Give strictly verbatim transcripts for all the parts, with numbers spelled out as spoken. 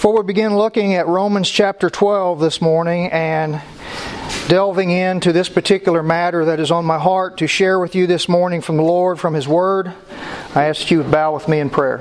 Before we begin looking at Romans chapter twelve this morning and delving into this particular matter that is on my heart to share with you this morning from the Lord, from His Word, I ask you to bow with me in prayer.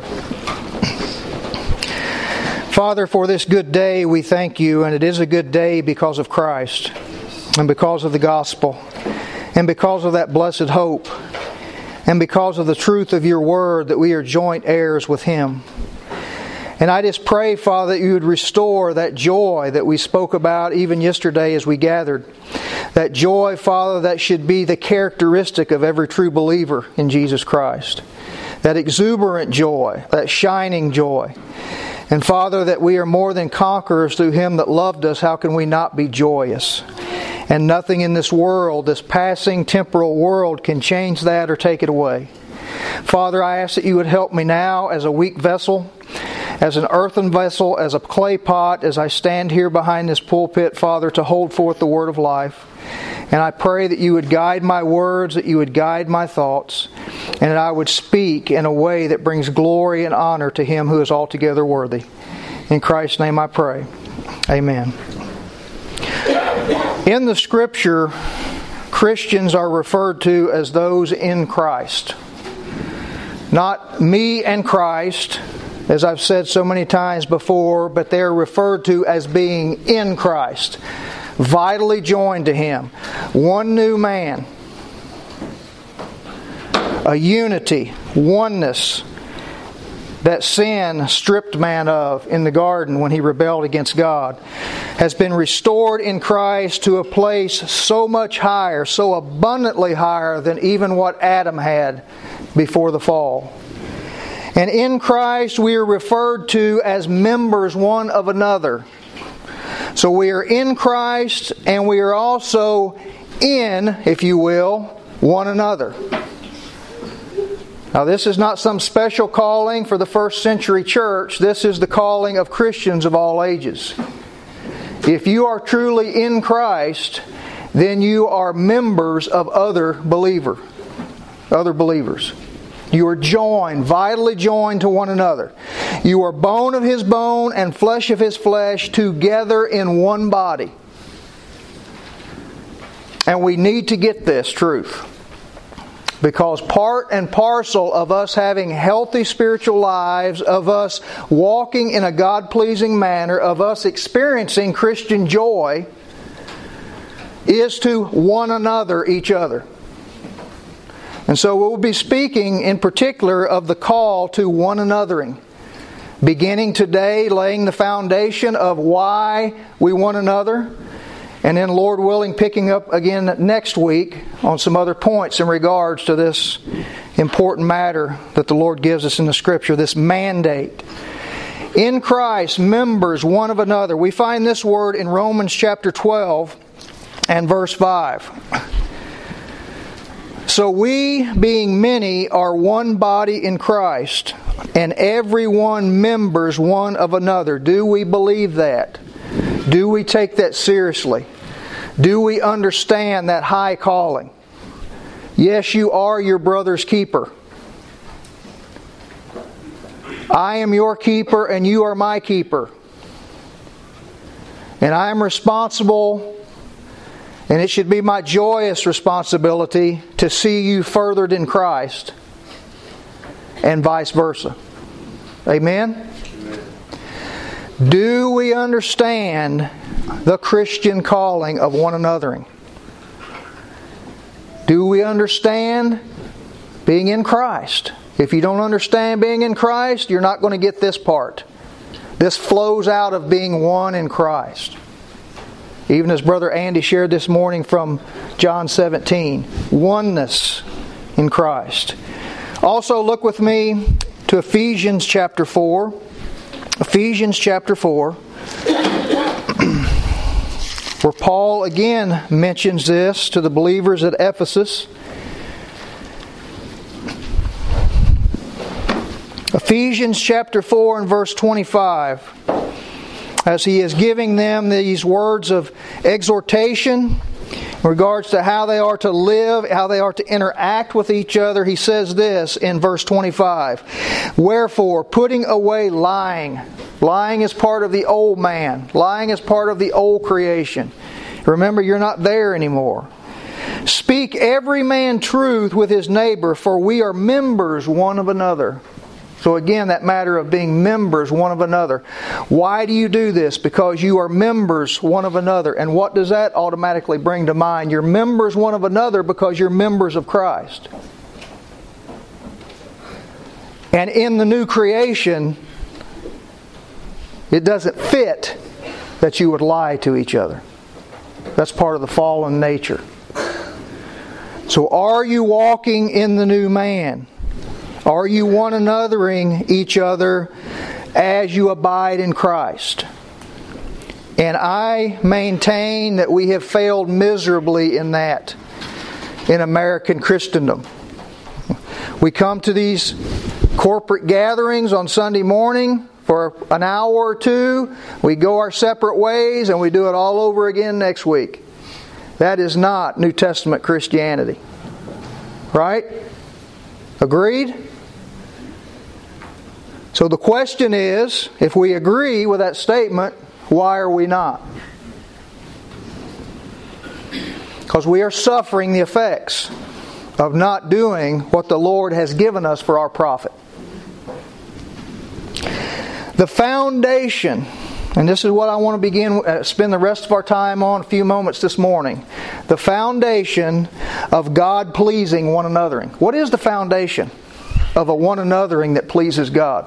Father, for this good day we thank you, and it is a good day because of Christ, and because of the gospel, and because of that blessed hope, and because of the truth of your Word that we are joint heirs with Him. And I just pray, Father, that you would restore that joy that we spoke about even yesterday as we gathered. That joy, Father, that should be the characteristic of every true believer in Jesus Christ. That exuberant joy, that shining joy. And Father, that we are more than conquerors through Him that loved us. How can we not be joyous? And nothing in this world, this passing temporal world, can change that or take it away. Father, I ask that you would help me now as a weak vessel, as an earthen vessel, as a clay pot, as I stand here behind this pulpit, Father, to hold forth the word of life. And I pray that you would guide my words, that you would guide my thoughts, and that I would speak in a way that brings glory and honor to Him who is altogether worthy. In Christ's name I pray. Amen. In the Scripture, Christians are referred to as those in Christ. Not me and Christ, as I've said so many times before, but they are referred to as being in Christ, vitally joined to Him. One new man, a unity, oneness that sin stripped man of in the garden when he rebelled against God, has been restored in Christ to a place so much higher, so abundantly higher than even what Adam had before the fall. And in Christ we are referred to as members one of another. So we are in Christ and we are also in, if you will, one another. Now this is not some special calling for the first century church. This is the calling of Christians of all ages. If you are truly in Christ, then you are members of other believer, other believers. You are joined, vitally joined to one another. You are bone of His bone and flesh of His flesh, together in one body. And we need to get this truth. Because part and parcel of us having healthy spiritual lives, of us walking in a God-pleasing manner, of us experiencing Christian joy, is to one another, each other. And so we'll be speaking in particular of the call to one anothering. Beginning today, laying the foundation of why we one another. And then, Lord willing, picking up again next week on some other points in regards to this important matter that the Lord gives us in the Scripture, this mandate. In Christ, members one of another. We find this word in Romans chapter twelve and verse five. So we, being many, are one body in Christ, and every one members one of another. Do we believe that? Do we take that seriously? Do we understand that high calling? Yes, you are your brother's keeper. I am your keeper and you are my keeper. And I am responsible, and it should be my joyous responsibility to see you furthered in Christ, and vice versa. Amen? Do we understand the Christian calling of one anothering? Do we understand being in Christ? If you don't understand being in Christ, you're not going to get this part. This flows out of being one in Christ. Even as Brother Andy shared this morning from John seventeen. Oneness in Christ. Also look with me to Ephesians chapter four. Ephesians chapter four. Where Paul again mentions this to the believers at Ephesus. Ephesians chapter four and verse twenty-five. As he is giving them these words of exhortation In regards to how they are to live, how they are to interact with each other, he says this in verse twenty-five. Wherefore, putting away lying. Lying is part of the old man. Lying is part of the old creation. Remember, you're not there anymore. Speak every man truth with his neighbor, for we are members one of another. So again, that matter of being members one of another. Why do you do this? Because you are members one of another. And what does that automatically bring to mind? You're members one of another because you're members of Christ. And in the new creation, it doesn't fit that you would lie to each other. That's part of the fallen nature. So are you walking in the new man? Are you one anothering each other as you abide in Christ? And I maintain that we have failed miserably in that in American Christendom. We come to these corporate gatherings on Sunday morning for an hour or two. We go our separate ways and we do it all over again next week. That is not New Testament Christianity. Right? Agreed? So the question is, if we agree with that statement, why are we not? Because we are suffering the effects of not doing what the Lord has given us for our profit. The foundation, and this is what I want to begin, uh, spend the rest of our time on a few moments this morning. The foundation of God pleasing one anothering. What is the foundation of a one anothering that pleases God?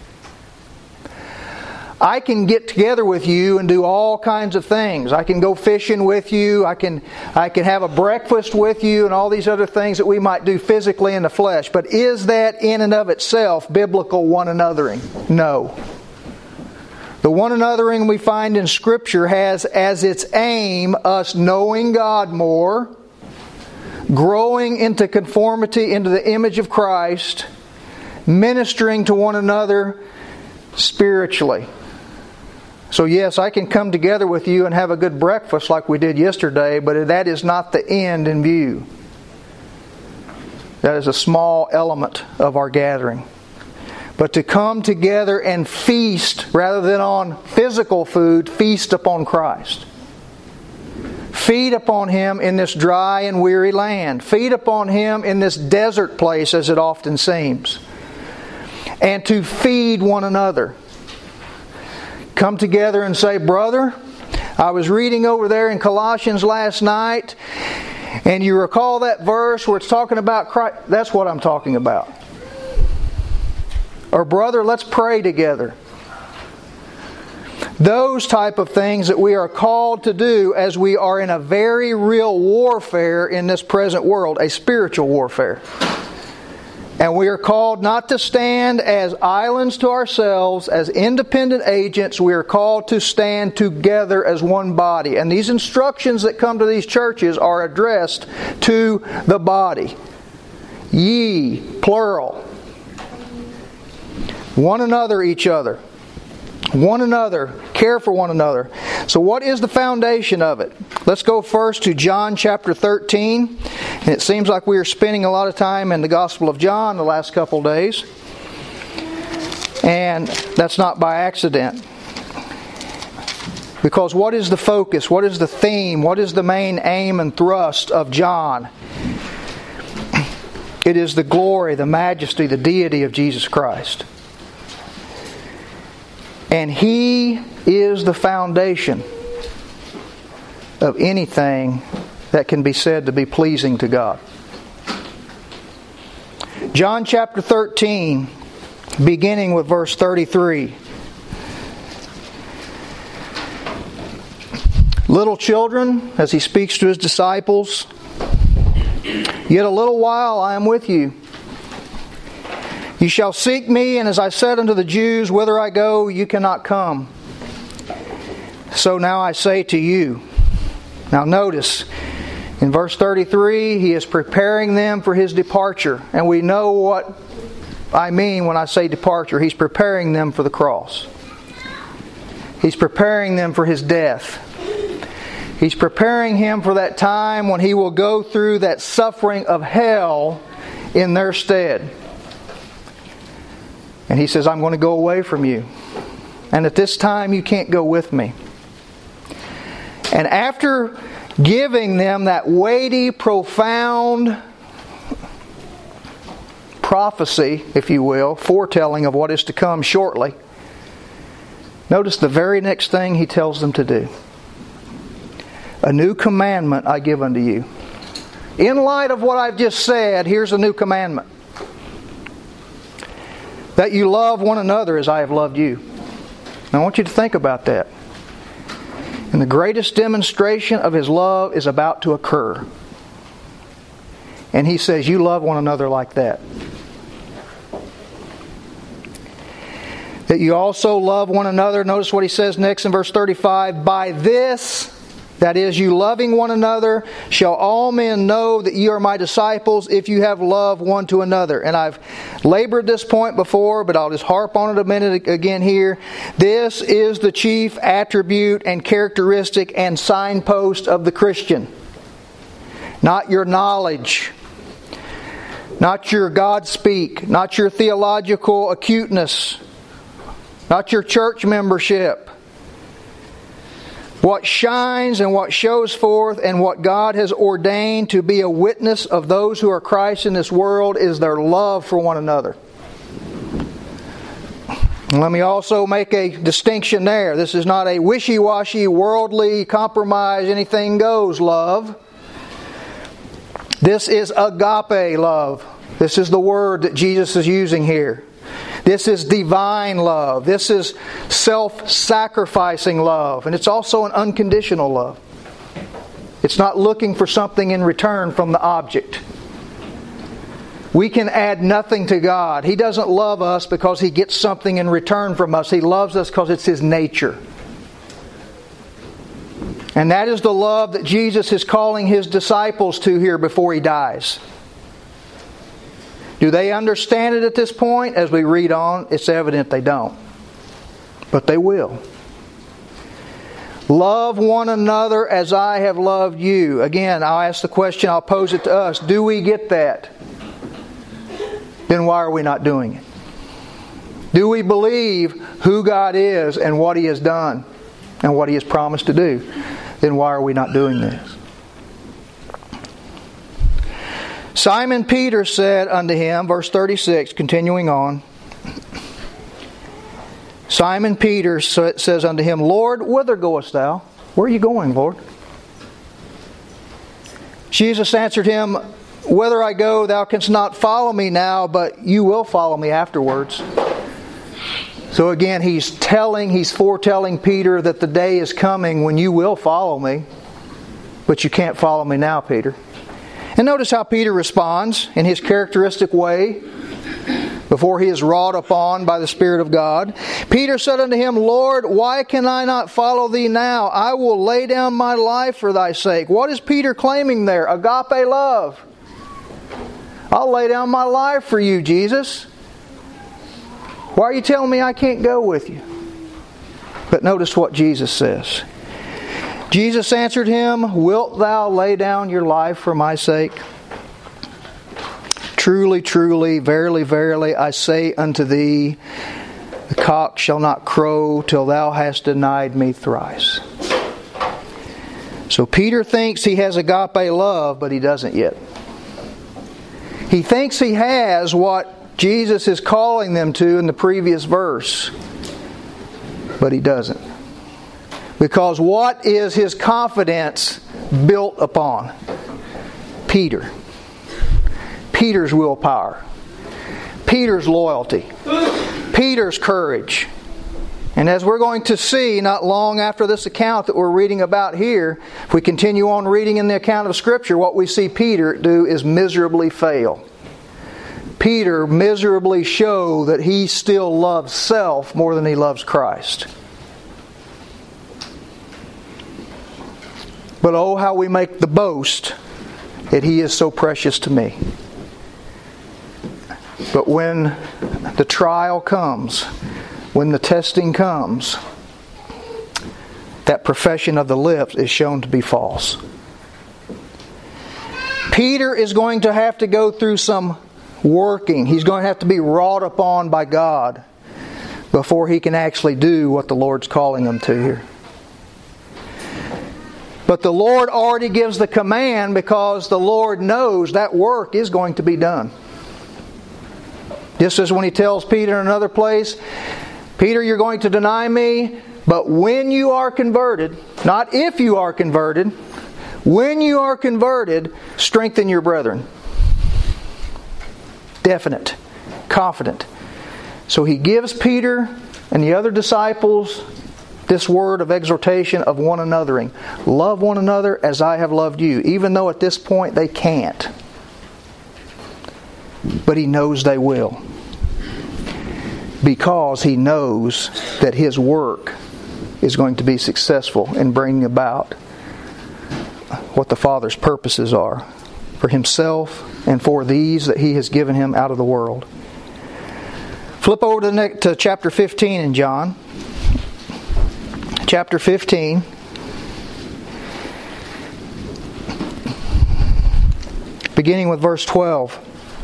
I can get together with you and do all kinds of things. I can go fishing with you. I can I can have a breakfast with you and all these other things that we might do physically in the flesh. But is that in and of itself biblical one anothering? No. The one anothering we find in Scripture has as its aim us knowing God more, growing into conformity into the image of Christ, ministering to one another spiritually. So yes, I can come together with you and have a good breakfast like we did yesterday, but that is not the end in view. That is a small element of our gathering. But to come together and feast, rather than on physical food, feast upon Christ. Feed upon Him in this dry and weary land. Feed upon Him in this desert place, as it often seems. And to feed one another. Come together and say, brother, I was reading over there in Colossians last night, and you recall that verse where it's talking about Christ. That's what I'm talking about. Or brother, let's pray together. Those type of things that we are called to do as we are in a very real warfare in this present world, a spiritual warfare. And we are called not to stand as islands to ourselves, as independent agents. We are called to stand together as one body. And these instructions that come to these churches are addressed to the body. Ye, plural. One another, each other. One another. Care for one another. So what is the foundation of it? Let's go first to John chapter thirteen. And it seems like we are spending a lot of time in the Gospel of John the last couple of days. And that's not by accident. Because what is the focus? What is the theme? What is the main aim and thrust of John? It is the glory, the majesty, the deity of Jesus Christ. And He is the foundation of anything that can be said to be pleasing to God. John chapter thirteen, beginning with verse thirty-three. Little children, as He speaks to His disciples, yet a little while I am with you. You shall seek me, and as I said unto the Jews, whither I go, you cannot come. So now I say to you. Now notice, in verse thirty-three, He is preparing them for His departure. And we know what I mean when I say departure. He's preparing them for the cross. He's preparing them for His death. He's preparing him for that time when he will go through that suffering of hell in their stead. And he says, I'm going to go away from you. And at this time you can't go with me. And after giving them that weighty, profound prophecy, if you will, foretelling of what is to come shortly, notice the very next thing he tells them to do. A new commandment I give unto you. In light of what I've just said, here's a new commandment. That you love one another as I have loved you. Now I want you to think about that. And the greatest demonstration of His love is about to occur. And He says, you love one another like that. That you also love one another. Notice what He says next in verse thirty-five. By this, that is, you loving one another, shall all men know that you are my disciples if you have love one to another. And I've labored this point before, but I'll just harp on it a minute again here. This is the chief attribute and characteristic and signpost of the Christian. Not your knowledge, not your God speak, not your theological acuteness, not your church membership. What shines and what shows forth and what God has ordained to be a witness of those who are Christ in this world is their love for one another. And let me also make a distinction there. This is not a wishy-washy, worldly, compromise, anything goes love. This is agape love. This is the word that Jesus is using here. This is divine love. This is self-sacrificing love. And it's also an unconditional love. It's not looking for something in return from the object. We can add nothing to God. He doesn't love us because He gets something in return from us. He loves us because it's His nature. And that is the love that Jesus is calling His disciples to here before He dies. Do they understand it at this point? As we read on, it's evident they don't. But they will. Love one another as I have loved you. Again, I'll ask the question, I'll pose it to us. Do we get that? Then why are we not doing it? Do we believe who God is and what He has done and what He has promised to do? Then why are we not doing this? Simon Peter said unto Him, verse thirty-six, continuing on. Simon Peter says unto Him, Lord, whither goest Thou? Where are you going, Lord? Jesus answered him, Whither I go, Thou canst not follow me now, but you will follow me afterwards. So again, He's telling, He's foretelling Peter that the day is coming when you will follow me, but you can't follow me now, Peter. And notice how Peter responds in his characteristic way before he is wrought upon by the Spirit of God. Peter said unto Him, Lord, why can I not follow Thee now? I will lay down my life for Thy sake. What is Peter claiming there? Agape love. I'll lay down my life for you, Jesus. Why are you telling me I can't go with you? But notice what Jesus says. Jesus answered him, Wilt thou lay down your life for my sake? Truly, truly, verily, verily, I say unto thee, the cock shall not crow till thou hast denied me thrice. So Peter thinks he has agape love, but he doesn't yet. He thinks he has what Jesus is calling them to in the previous verse, but he doesn't. Because what is his confidence built upon? Peter. Peter's willpower. Peter's loyalty. Peter's courage. And as we're going to see not long after this account that we're reading about here, if we continue on reading in the account of Scripture, what we see Peter do is miserably fail. Peter miserably show that he still loves self more than he loves Christ. But oh, how we make the boast that He is so precious to me. But when the trial comes, when the testing comes, that profession of the lips is shown to be false. Peter is going to have to go through some working. He's going to have to be wrought upon by God before he can actually do what the Lord's calling him to here. But the Lord already gives the command because the Lord knows that work is going to be done. Just as when He tells Peter in another place, Peter, you're going to deny me, but when you are converted, not if you are converted, when you are converted, strengthen your brethren. Definite, confident. So He gives Peter and the other disciples this word of exhortation of one anothering. Love one another as I have loved you. Even though at this point they can't. But He knows they will. Because He knows that His work is going to be successful in bringing about what the Father's purposes are for Himself and for these that He has given Him out of the world. Flip over to, next, to chapter fifteen in John. Chapter fifteen. Beginning with verse twelve.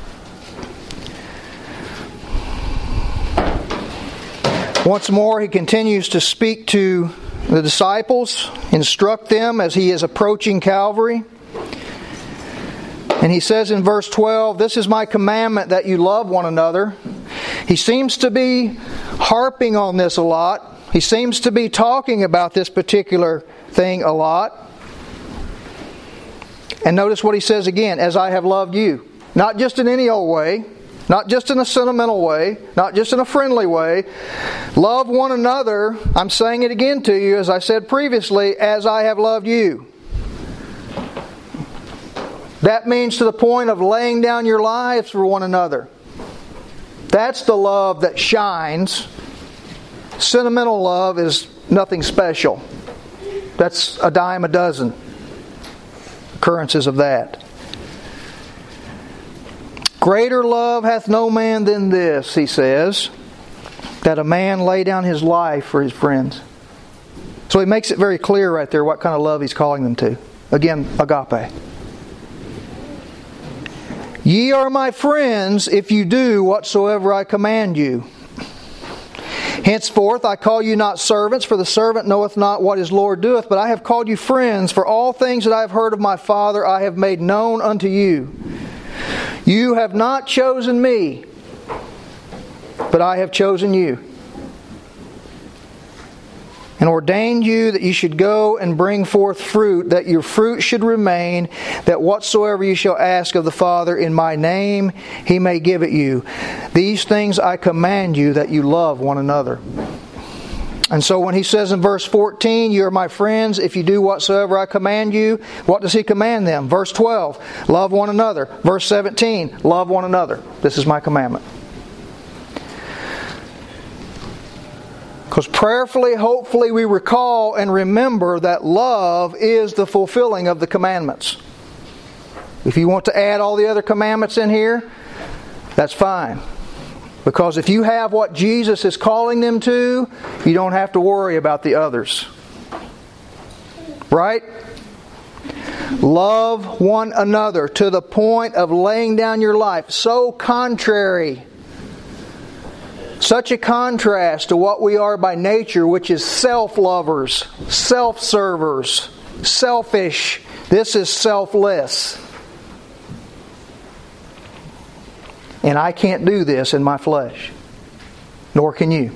Once more He continues to speak to the disciples, instruct them as He is approaching Calvary. And He says in verse twelve, "This is my commandment, that you love one another." He seems to be harping on this a lot. He seems to be talking about this particular thing a lot. And notice what He says again, "as I have loved you." Not just in any old way, not just in a sentimental way, not just in a friendly way. Love one another, I'm saying it again to you, as I said previously, as I have loved you. That means to the point of laying down your lives for one another. That's the love that shines. Sentimental love is nothing special. That's a dime a dozen occurrences of that. "Greater love hath no man than this," He says, "that a man lay down his life for his friends." So He makes it very clear right there what kind of love He's calling them to. Again, agape. "Ye are my friends if you do whatsoever I command you. Henceforth I call you not servants, for the servant knoweth not what his Lord doeth, but I have called you friends, for all things that I have heard of my Father I have made known unto you. You have not chosen me, but I have chosen you, and ordained you that you should go and bring forth fruit, that your fruit should remain, that whatsoever you shall ask of the Father in my name, He may give it you. These things I command you, that you love one another." And so when He says in verse fourteen, "You are my friends if you do whatsoever I command you," what does He command them? Verse twelve, "Love one another." Verse seventeen, "Love one another. This is my commandment." Because prayerfully, hopefully, we recall and remember that love is the fulfilling of the commandments. If you want to add all the other commandments in here, that's fine. Because if you have what Jesus is calling them to, you don't have to worry about the others. Right? Love one another to the point of laying down your life. So contrary. Such a contrast to what we are by nature, which is self-lovers, self-servers, selfish. This is selfless. And I can't do this in my flesh. Nor can you.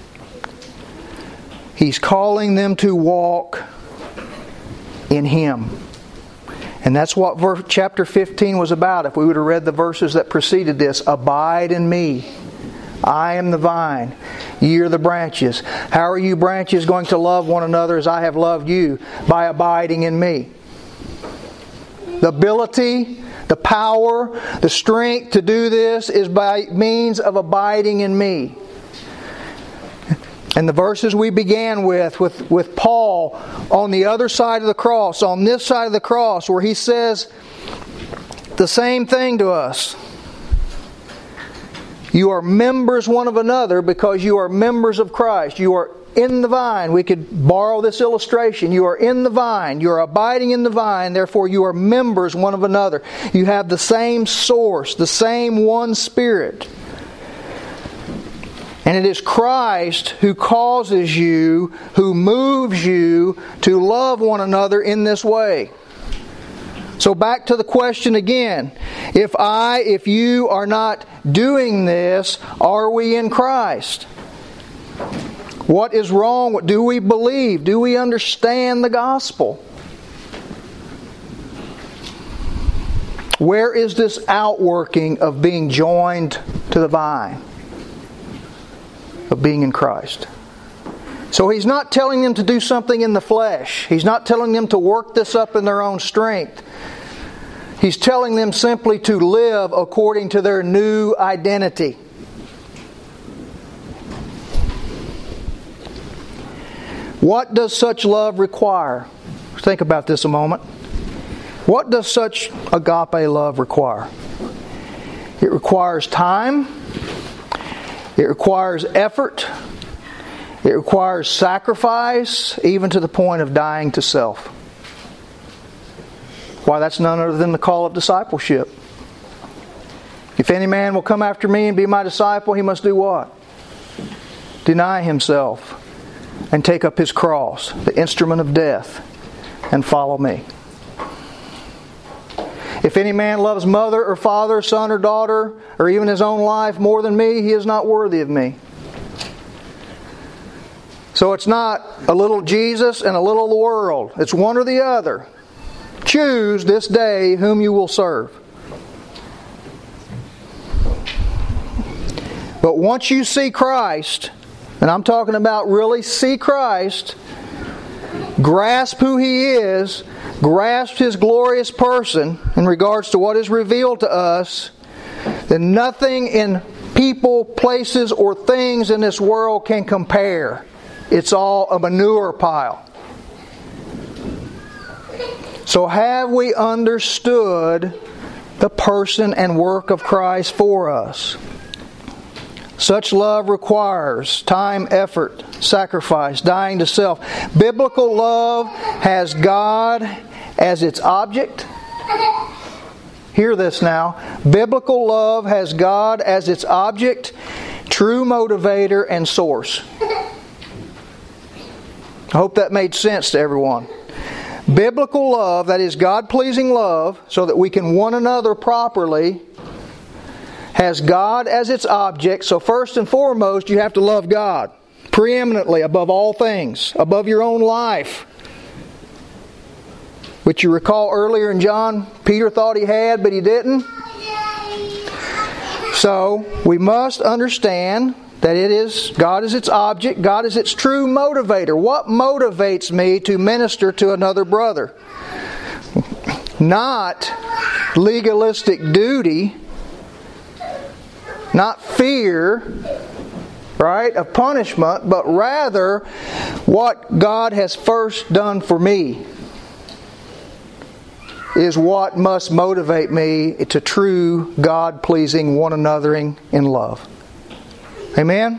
He's calling them to walk in Him. And that's what verse, chapter fifteen was about. If we would have read the verses that preceded this. Abide in me. I am the vine. Ye are the branches. How are you branches going to love one another as I have loved you? By abiding in me. The ability, the power, the strength to do this is by means of abiding in me. And the verses we began with, with, with Paul on the other side of the cross, on this side of the cross, where he says the same thing to us. You are members one of another because you are members of Christ. You are in the vine. We could borrow this illustration. You are in the vine. You are abiding in the vine. Therefore, you are members one of another. You have the same source, the same one Spirit. And it is Christ who causes you, who moves you to love one another in this way. So back to the question again. If I, if you are not doing this, are we in Christ? What is wrong? What do we believe? Do we understand the gospel? Where is this outworking of being joined to the vine? Of being in Christ. So He's not telling them to do something in the flesh. He's not telling them to work this up in their own strength. He's telling them simply to live according to their new identity. What does such love require? Think about this a moment. What does such agape love require? It requires time. It requires effort. It requires sacrifice, even to the point of dying to self. Why, that's none other than the call of discipleship. If any man will come after me and be my disciple, he must do what? Deny himself and take up his cross, the instrument of death, and follow me. If any man loves mother or father, son or daughter, or even his own life more than me, he is not worthy of me. So it's not a little Jesus and a little the world. It's one or the other. Choose this day whom you will serve. But once you see Christ, and I'm talking about really see Christ, grasp who He is, grasp His glorious person in regards to what is revealed to us, then nothing in people, places, or things in this world can compare. It's all a manure pile. So have we understood the person and work of Christ for us? Such love requires time, effort, sacrifice, dying to self. Biblical love has God as its object. Hear this now. Biblical love has God as its object, true motivator, and source. I hope that made sense to everyone. Biblical love, that is God-pleasing love, so that we can one another properly, has God as its object. So first and foremost, you have to love God preeminently above all things, above your own life. Which you recall earlier in John, Peter thought he had, but he didn't. So we must understand that it is God is its object, God is its true motivator. What motivates me to minister to another brother? Not legalistic duty, not fear, right, of punishment, but rather what God has first done for me is what must motivate me to true God-pleasing one anothering in love. Amen?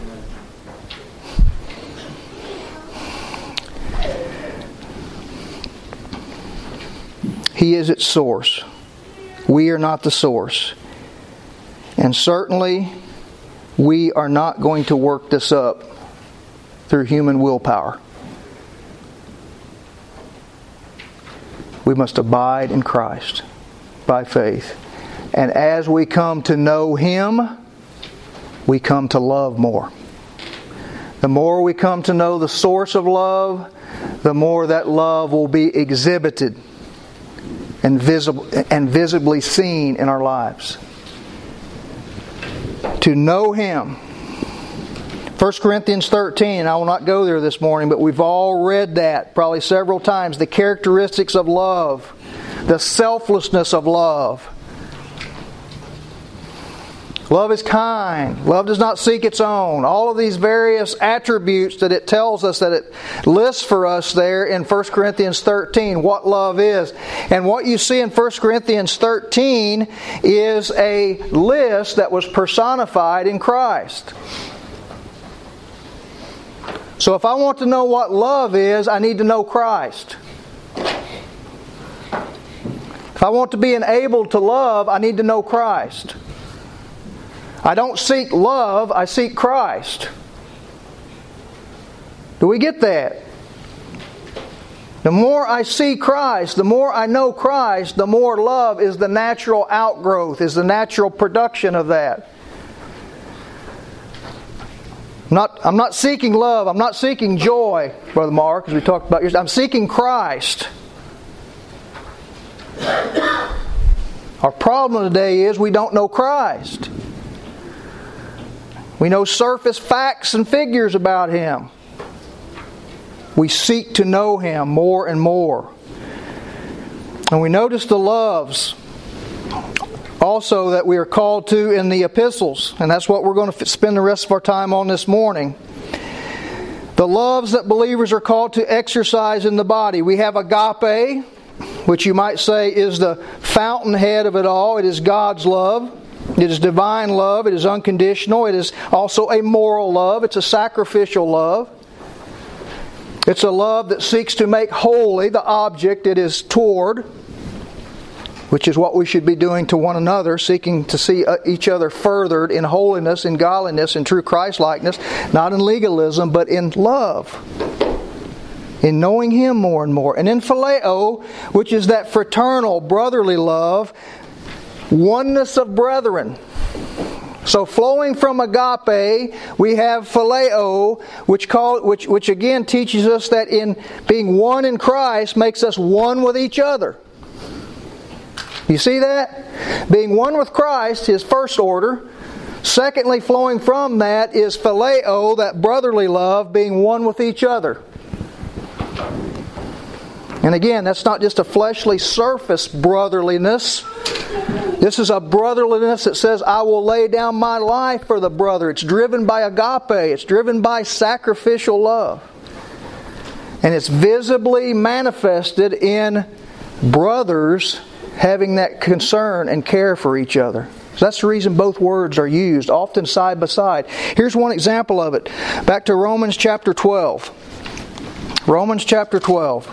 He is its source. We are not the source. And certainly, we are not going to work this up through human willpower. We must abide in Christ by faith. And as we come to know Him, we come to love more. The more we come to know the source of love, the more that love will be exhibited and visible and visibly seen in our lives. To know Him. First Corinthians thirteen, I will not go there this morning, but we've all read that probably several times. The characteristics of love, the selflessness of love. Love is kind. Love does not seek its own. All of these various attributes that it tells us, that it lists for us there in First Corinthians thirteen, what love is. And what you see in First Corinthians thirteen is a list that was personified in Christ. So if I want to know what love is, I need to know Christ. If I want to be enabled to love, I need to know Christ. I don't seek love, I seek Christ. Do we get that? The more I see Christ, the more I know Christ, the more love is the natural outgrowth, is the natural production of that. I'm not, I'm not seeking love, I'm not seeking joy, Brother Mark, as we talked about yours. I'm seeking Christ. Our problem today is we don't know Christ. We know surface facts and figures about Him. We seek to know Him more and more. And we notice the loves also that we are called to in the epistles. And that's what we're going to spend the rest of our time on this morning. The loves that believers are called to exercise in the body. We have agape, which you might say is the fountainhead of it all. It is God's love. It is divine love. It is unconditional. It is also a moral love. It's a sacrificial love. It's a love that seeks to make holy the object it is toward, which is what we should be doing to one another, seeking to see each other furthered in holiness, in godliness, in true Christ-likeness, not in legalism, but in love. In knowing Him more and more. And in phileo, which is that fraternal, brotherly love, oneness of brethren. So flowing from agape, we have phileo, which call which which again teaches us that in being one in Christ makes us one with each other. You see that? Being one with Christ is first order. Secondly, flowing from that is phileo, that brotherly love, being one with each other. And again, that's not just a fleshly surface brotherliness. This is a brotherliness that says, I will lay down my life for the brother. It's driven by agape. It's driven by sacrificial love. And it's visibly manifested in brothers having that concern and care for each other. So that's the reason both words are used, often side by side. Here's one example of it. Back to Romans chapter twelve. Romans chapter twelve.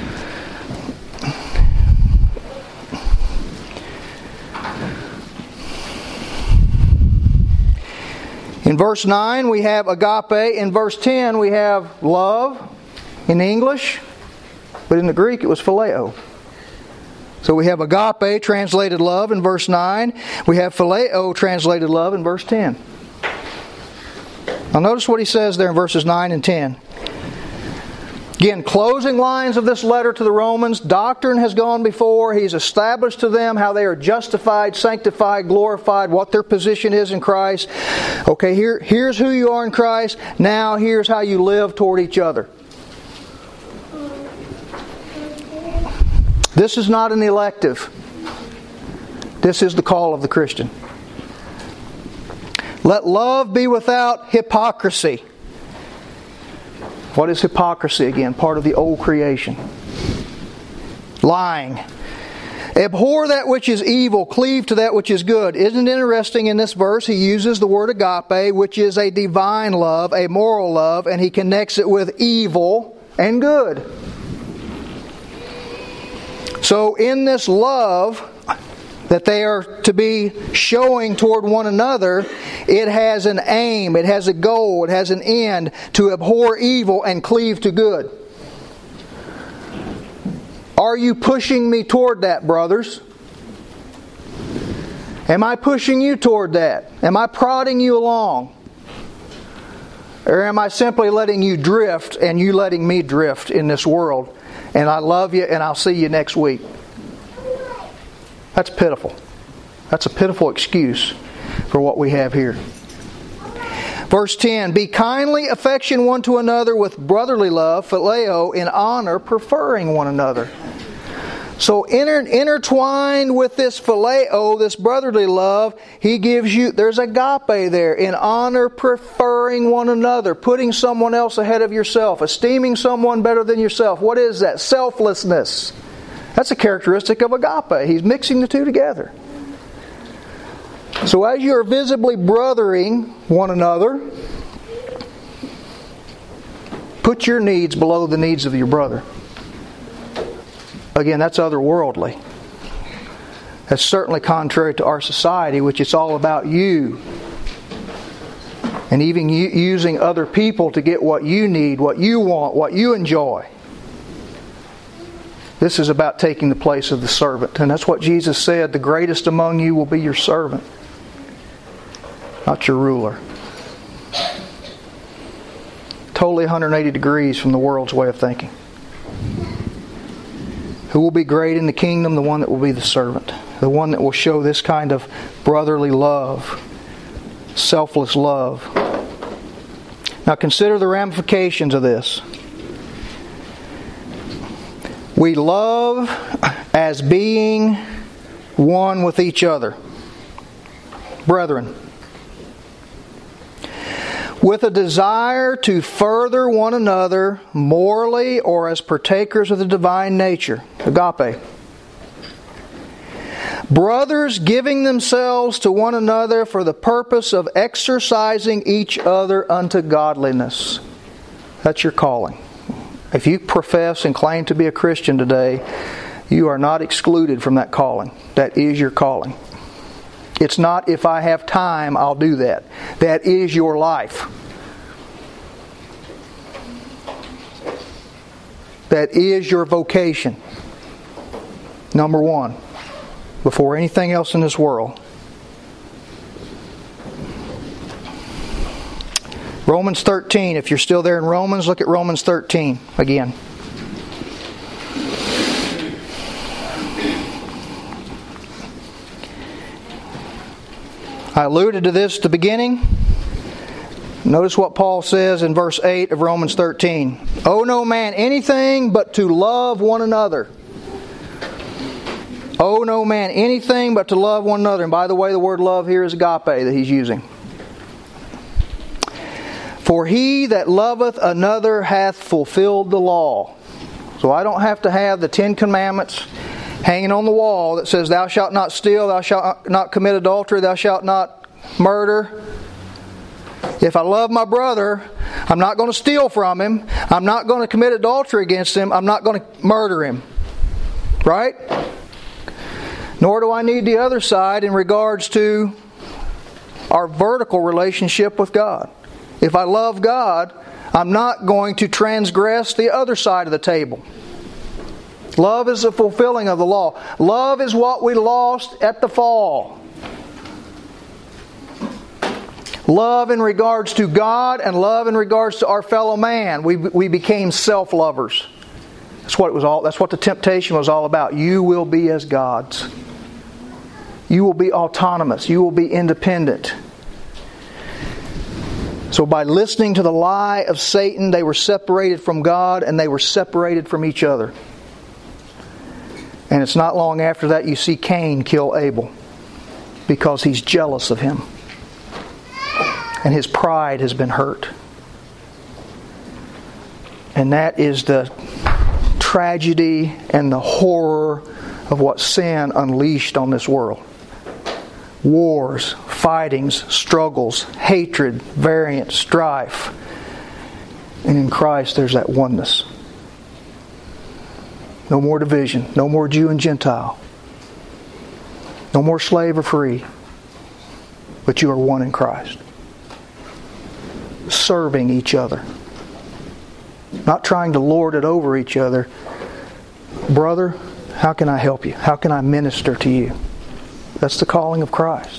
In verse nine we have agape. In verse ten we have love in English. But in the Greek it was phileo. So we have agape, translated love, in verse nine. We have phileo, translated love, in verse ten. Now notice what he says there in verses nine and ten. Again, closing lines of this letter to the Romans. Doctrine has gone before. He's established to them how they are justified, sanctified, glorified, what their position is in Christ. Okay, here, here's who you are in Christ. Now here's how you live toward each other. This is not an elective. This is the call of the Christian. Let love be without hypocrisy. What is hypocrisy again? Part of the old creation. Lying. Abhor that which is evil, cleave to that which is good. Isn't it interesting in this verse he uses the word agape, which is a divine love, a moral love, and he connects it with evil and good. So in this love that they are to be showing toward one another, it has an aim, it has a goal, it has an end, to abhor evil and cleave to good. Are you pushing me toward that, brothers? Am I pushing you toward that? Am I prodding you along? Or am I simply letting you drift and you letting me drift in this world? And I love you and I'll see you next week. That's pitiful. That's a pitiful excuse for what we have here. Verse ten, be kindly affection one to another with brotherly love, phileo, in honor, preferring one another. So inter, intertwined with this phileo, this brotherly love, He gives you, there's agape there, in honor, preferring one another, putting someone else ahead of yourself, esteeming someone better than yourself. What is that? Selflessness. That's a characteristic of agape. He's mixing the two together. So as you are visibly brothering one another, put your needs below the needs of your brother. Again, that's otherworldly. That's certainly contrary to our society, which it's all about you. And even using other people to get what you need, what you want, what you enjoy. This is about taking the place of the servant. And that's what Jesus said, the greatest among you will be your servant, not your ruler. Totally one hundred eighty degrees from the world's way of thinking. Who will be great in the kingdom? The one that will be the servant. The one that will show this kind of brotherly love, selfless love. Now consider the ramifications of this. We love as being one with each other. Brethren. With a desire to further one another morally or as partakers of the divine nature. Agape. Brothers giving themselves to one another for the purpose of exercising each other unto godliness. That's your calling. If you profess and claim to be a Christian today, you are not excluded from that calling. That is your calling. It's not, if I have time, I'll do that. That is your life. That is your vocation. Number one. Before anything else in this world. Romans thirteen. If you're still there in Romans, look at Romans thirteen again. I alluded to this at the beginning. Notice what Paul says in verse eight of Romans thirteen. Owe no man anything but to love one another. Owe no man anything but to love one another. And by the way, the word love here is agape that he's using. For he that loveth another hath fulfilled the law. So I don't have to have the Ten Commandments hanging on the wall that says, thou shalt not steal, thou shalt not commit adultery, thou shalt not murder. If I love my brother, I'm not going to steal from him. I'm not going to commit adultery against him. I'm not going to murder him. Right? Nor do I need the other side in regards to our vertical relationship with God. If I love God, I'm not going to transgress the other side of the table. Love is the fulfilling of the law. Love is what we lost at the fall. Love in regards to God and love in regards to our fellow man. We we became self-lovers. That's what it was all. That's what the temptation was all about. You will be as gods. You will be autonomous. You will be independent. So by listening to the lie of Satan, they were separated from God and they were separated from each other. And it's not long after that you see Cain kill Abel because he's jealous of him. And his pride has been hurt. And that is the tragedy and the horror of what sin unleashed on this world. Wars, fightings, struggles, hatred, variance, strife. And in Christ there's that oneness. No more division. No more Jew and Gentile. No more slave or free. But you are one in Christ. Serving each other. Not trying to lord it over each other. Brother, how can I help you? How can I minister to you? That's the calling of Christ.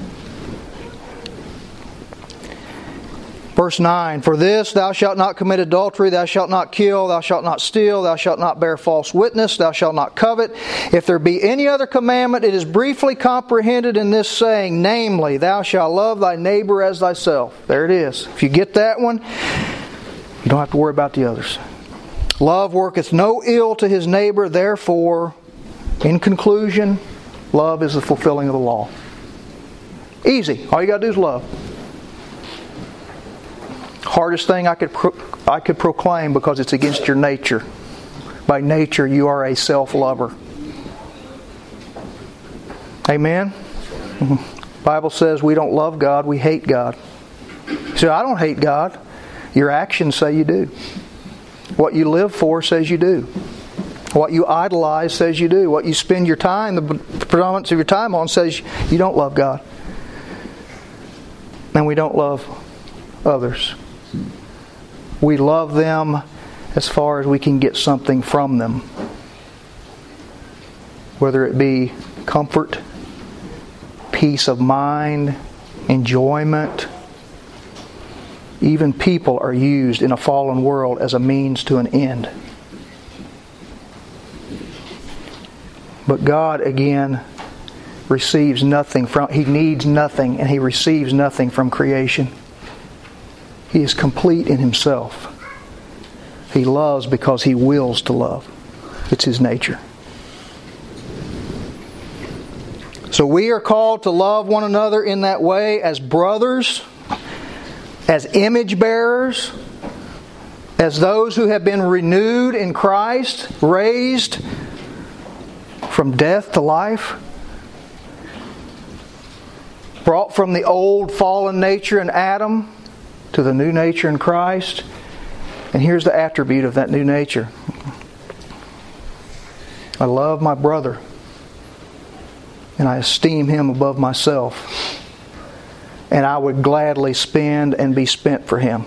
Verse nine, for this thou shalt not commit adultery, thou shalt not kill, thou shalt not steal, thou shalt not bear false witness, thou shalt not covet. If there be any other commandment, it is briefly comprehended in this saying, namely, thou shalt love thy neighbor as thyself. There it is. If you get that one, you don't have to worry about the others. Love worketh no ill to his neighbor, therefore In conclusion, love is the fulfilling of the law. Easy. All you got to do is love. Hardest thing I could pro- I could proclaim because it's against your nature. By nature, you are a self-lover. Amen? The Bible says we don't love God, we hate God. You say, I don't hate God. Your actions say you do. What you live for says you do. What you idolize says you do. What you spend your time, the predominance of your time on, says you don't love God. And we don't love others. We love them as far as we can get something from them. Whether it be comfort, peace of mind, enjoyment. Even people are used in a fallen world as a means to an end. But God, again, receives nothing from, He needs nothing and He receives nothing from creation. He is complete in Himself. He loves because He wills to love. It's His nature. So we are called to love one another in that way as brothers, as image bearers, as those who have been renewed in Christ, raised from death to life, brought from the old fallen nature in Adam to the new nature in Christ. And here's the attribute of that new nature. I love my brother, and I esteem him above myself. And I would gladly spend and be spent for him.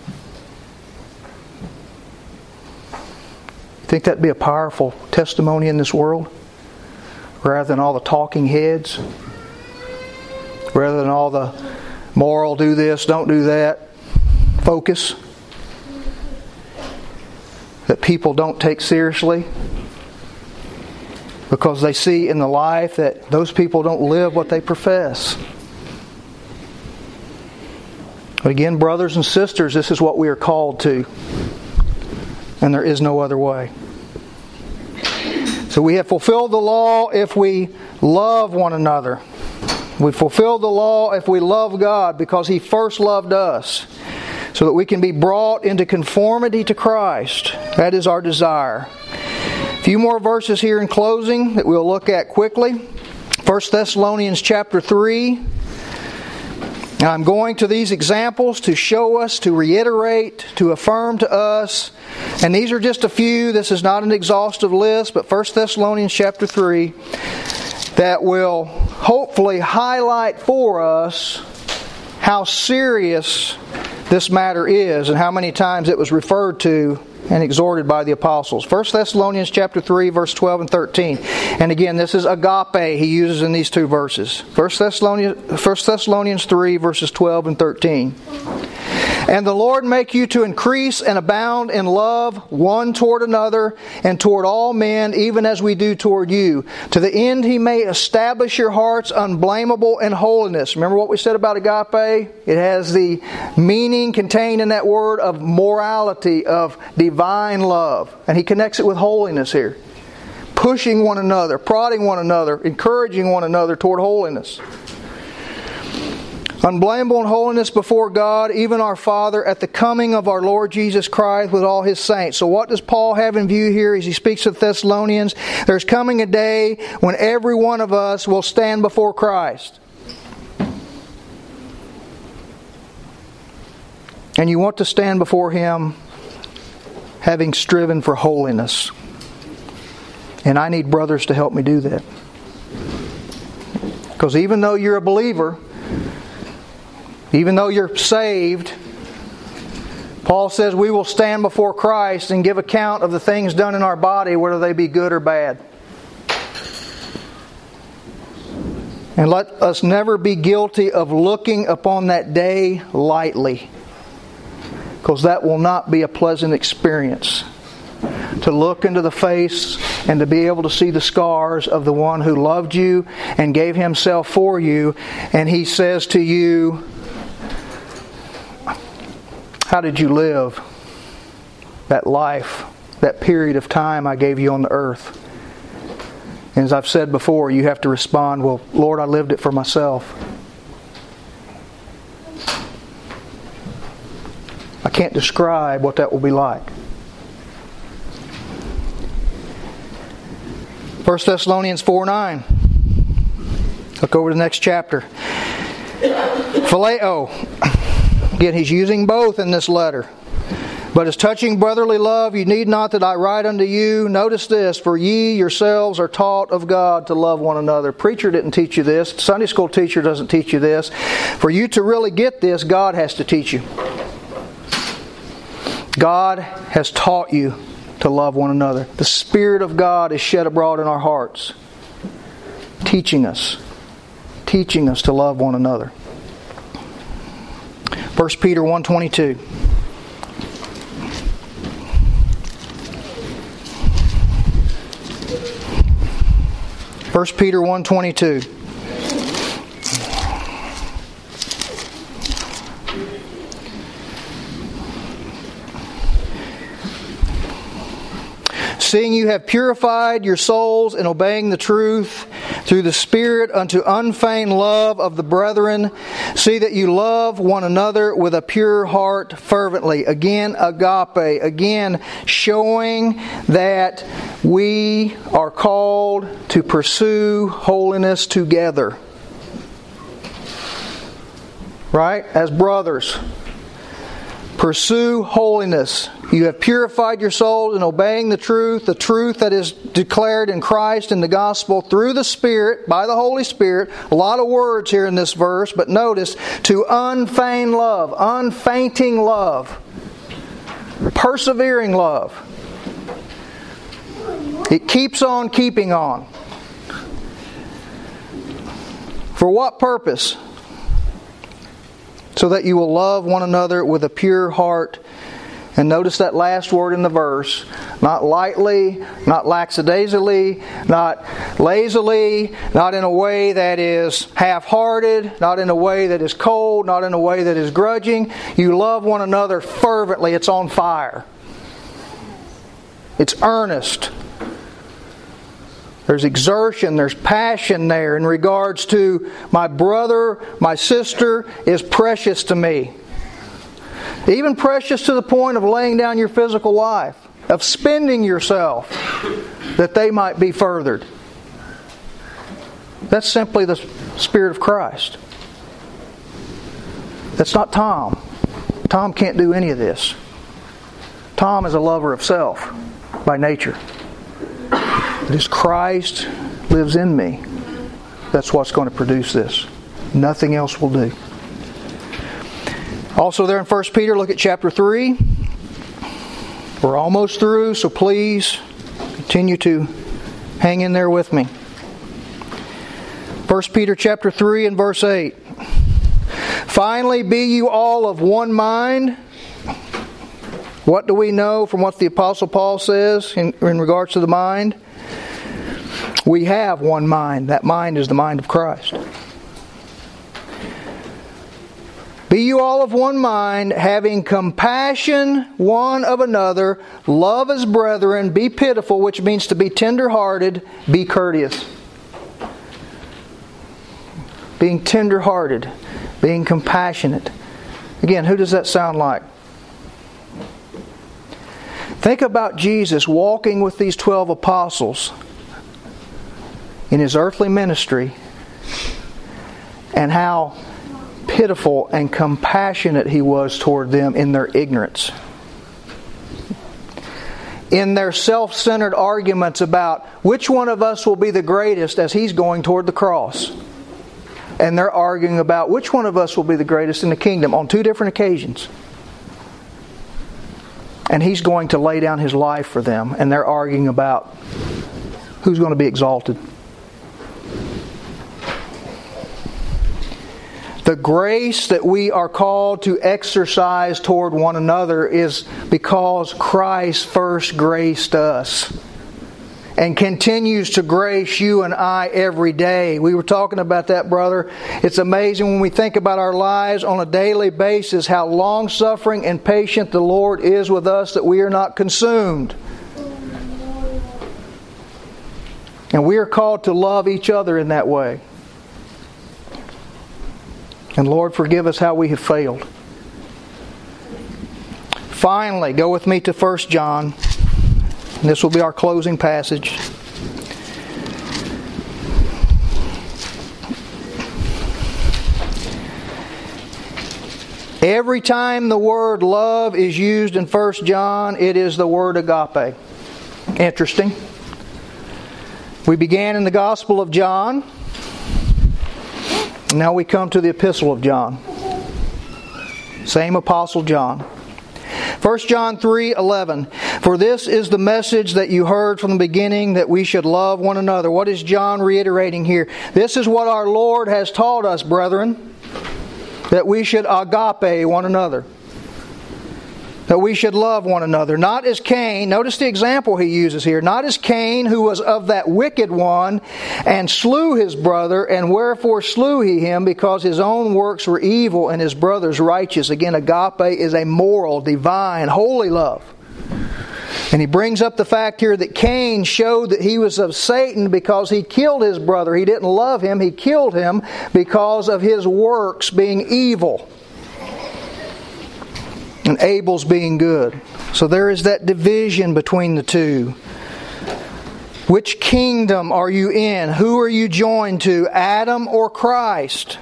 You think that'd be a powerful testimony in this world? Rather than all the talking heads? Rather than all the moral, do this, don't do that focus that people don't take seriously because they see in the life that those people don't live what they profess. But again, brothers and sisters, this is what we are called to. And there is no other way. So we have fulfilled the law if we love one another. We fulfill the law if we love God because He first loved us, so that we can be brought into conformity to Christ. That is our desire. A few more verses here in closing that we'll look at quickly. First Thessalonians chapter three. Now I'm going to these examples to show us, to reiterate, to affirm to us. And these are just a few. This is not an exhaustive list, but First Thessalonians chapter three that will hopefully highlight for us how serious this matter is and how many times it was referred to and exhorted by the apostles. First Thessalonians chapter three, verse twelve and thirteen. And again, this is agape he uses in these two verses. First Thessalonians, First Thessalonians three, verses twelve and thirteen. And the Lord make you to increase and abound in love one toward another and toward all men, even as we do toward you, to the end He may establish your hearts unblameable in holiness. Remember what we said about agape? It has the meaning contained in that word of morality, of divine love. And he connects it with holiness here. Pushing one another, prodding one another, encouraging one another toward holiness. Unblameable in holiness before God, even our Father, at the coming of our Lord Jesus Christ with all His saints. So what does Paul have in view here as he speaks to the Thessalonians? There's coming a day when every one of us will stand before Christ. And you want to stand before Him having striven for holiness. And I need brothers to help me do that. Because even though you're a believer, even though you're saved, Paul says we will stand before Christ and give account of the things done in our body, whether they be good or bad. And let us never be guilty of looking upon that day lightly, because that will not be a pleasant experience. To look into the face and to be able to see the scars of the one who loved you and gave Himself for you, and He says to you, how did you live that life, that period of time I gave you on the earth? And as I've said before, you have to respond, well, Lord, I lived it for myself. I can't describe what that will be like. First Thessalonians four nine. Look over to the next chapter. Phileo. Again, he's using both in this letter. But as touching brotherly love, you need not that I write unto you. Notice this, for ye yourselves are taught of God to love one another. Preacher didn't teach you this. Sunday school teacher doesn't teach you this. For you to really get this, God has to teach you. God has taught you to love one another. The Spirit of God is shed abroad in our hearts, teaching us, teaching us to love one another. First Peter one twenty-two. First Peter one twenty-two. Seeing you have purified your souls in obeying the truth through the Spirit unto unfeigned love of the brethren, see that you love one another with a pure heart fervently. Again, agape. Again, showing that we are called to pursue holiness together. Right? As brothers. Pursue holiness. You have purified your souls in obeying the truth, the truth that is declared in Christ in the gospel through the Spirit, by the Holy Spirit. A lot of words here in this verse, but notice, to unfeigned love, unfainting love, persevering love. It keeps on keeping on. For what purpose? So that you will love one another with a pure heart. And notice that last word in the verse. Not lightly, not lackadaisically, not lazily, not in a way that is half-hearted, not in a way that is cold, not in a way that is grudging. You love one another fervently. It's on fire. It's earnest. There's exertion, there's passion there in regards to my brother, my sister is precious to me. Even precious to the point of laying down your physical life, of spending yourself that they might be furthered. That's simply the Spirit of Christ. That's not Tom. Tom can't do any of this. Tom is a lover of self by nature. It is Christ lives in me. That's what's going to produce this. Nothing else will do. Also there in First Peter, look at chapter three. We're almost through, so please continue to hang in there with me. First Peter chapter three and verse eight. Finally, be you all of one mind. What do we know from what the Apostle Paul says in, in regards to the mind? We have one mind. That mind is the mind of Christ. Be you all of one mind, having compassion one of another, love as brethren, be pitiful, which means to be tender-hearted, be courteous. Being tender-hearted, being compassionate. Again, who does that sound like? Think about Jesus walking with these twelve apostles in His earthly ministry, and how pitiful and compassionate He was toward them in their ignorance. In their self-centered arguments about which one of us will be the greatest as He's going toward the cross. And they're arguing about which one of us will be the greatest in the kingdom on two different occasions. And He's going to lay down His life for them, and they're arguing about who's going to be exalted. The grace that we are called to exercise toward one another is because Christ first graced us and continues to grace you and I every day. We were talking about that, brother. It's amazing when we think about our lives on a daily basis how long-suffering and patient the Lord is with us, that we are not consumed. And we are called to love each other in that way. And Lord, forgive us how we have failed. Finally, go with me to First John. This will be our closing passage. Every time the word love is used in First John, it is the word agape. Interesting. We began in the Gospel of John. Now we come to the Epistle of John. Same Apostle John. First John three eleven. For this is the message that you heard from the beginning, that we should love one another. What is John reiterating here? This is what our Lord has taught us, brethren, that we should agape one another. That we should love one another. Not as Cain, notice the example he uses here. Not as Cain, who was of that wicked one, and slew his brother, and wherefore slew he him? Because his own works were evil, and his brother's righteous. Again, agape is a moral, divine, holy love. And he brings up the fact here that Cain showed that he was of Satan because he killed his brother. He didn't love him, he killed him because of his works being evil. And Abel's being good. So there is that division between the two. Which kingdom are you in? Who are you joined to? Adam or Christ?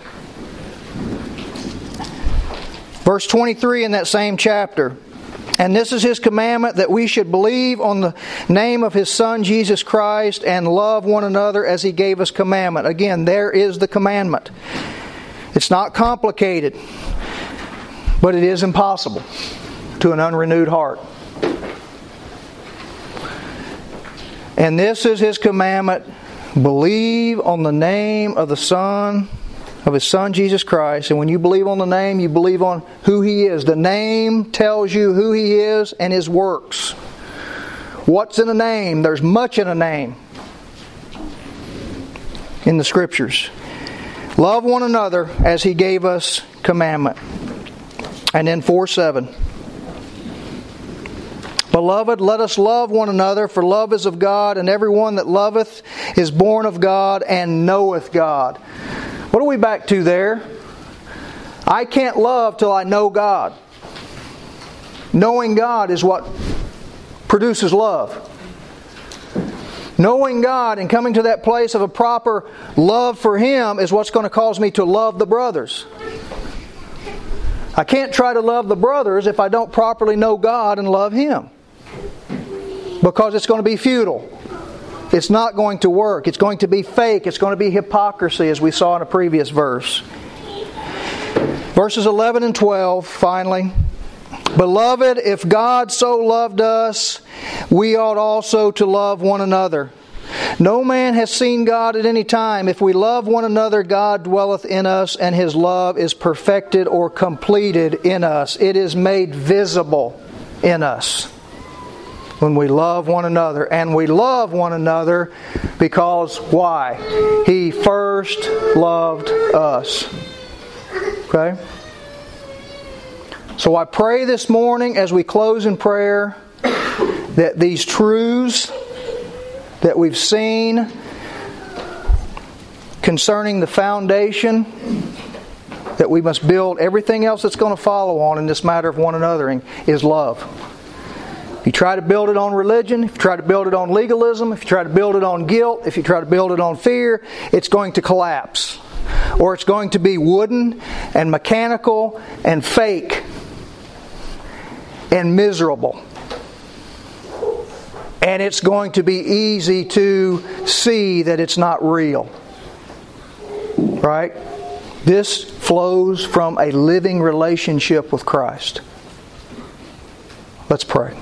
Verse twenty-three in that same chapter. And this is His commandment, that we should believe on the name of His Son Jesus Christ and love one another as He gave us commandment. Again, there is the commandment. It's not complicated. But it is impossible to an unrenewed heart. And this is His commandment. Believe on the name of the Son, of His Son Jesus Christ. And when you believe on the name, you believe on who He is. The name tells you who He is and His works. What's in a name? There's much in a name in the Scriptures. Love one another as He gave us commandment. And then four seven. Beloved, let us love one another, for love is of God, and everyone that loveth is born of God and knoweth God. What are we back to there? I can't love till I know God. Knowing God is what produces love. Knowing God and coming to that place of a proper love for Him is what's going to cause me to love the brothers. I can't try to love the brothers if I don't properly know God and love Him. Because it's going to be futile. It's not going to work. It's going to be fake. It's going to be hypocrisy, as we saw in a previous verse. Verses eleven and twelve, finally. Beloved, if God so loved us, we ought also to love one another. No man has seen God at any time. If we love one another, God dwelleth in us, and His love is perfected or completed in us. It is made visible in us when we love one another. And we love one another because, why? He first loved us. Okay? So I pray this morning as we close in prayer that these truths that we've seen concerning the foundation that we must build everything else that's going to follow on in this matter of one anothering is love. If you try to build it on religion, if you try to build it on legalism, if you try to build it on guilt, if you try to build it on fear, it's going to collapse. Or it's going to be wooden and mechanical and fake and miserable. And it's going to be easy to see that it's not real. Right? This flows from a living relationship with Christ. Let's pray.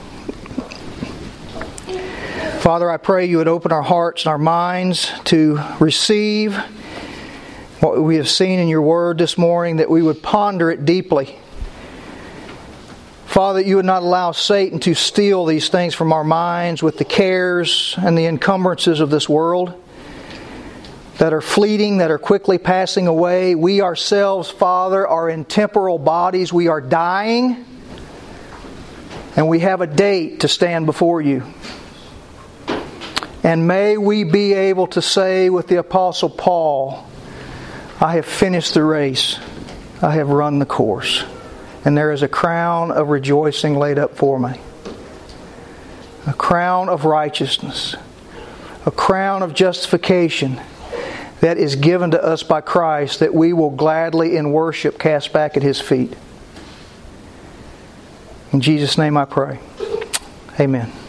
Father, I pray You would open our hearts and our minds to receive what we have seen in Your Word this morning, that we would ponder it deeply. Father, You would not allow Satan to steal these things from our minds with the cares and the encumbrances of this world that are fleeting, that are quickly passing away. We ourselves, Father, are in temporal bodies. We are dying, and we have a date to stand before You. And may we be able to say with the Apostle Paul, I have finished the race, I have run the course, and there is a crown of rejoicing laid up for me. A crown of righteousness, a crown of justification that is given to us by Christ, that we will gladly in worship cast back at His feet. In Jesus' name I pray. Amen.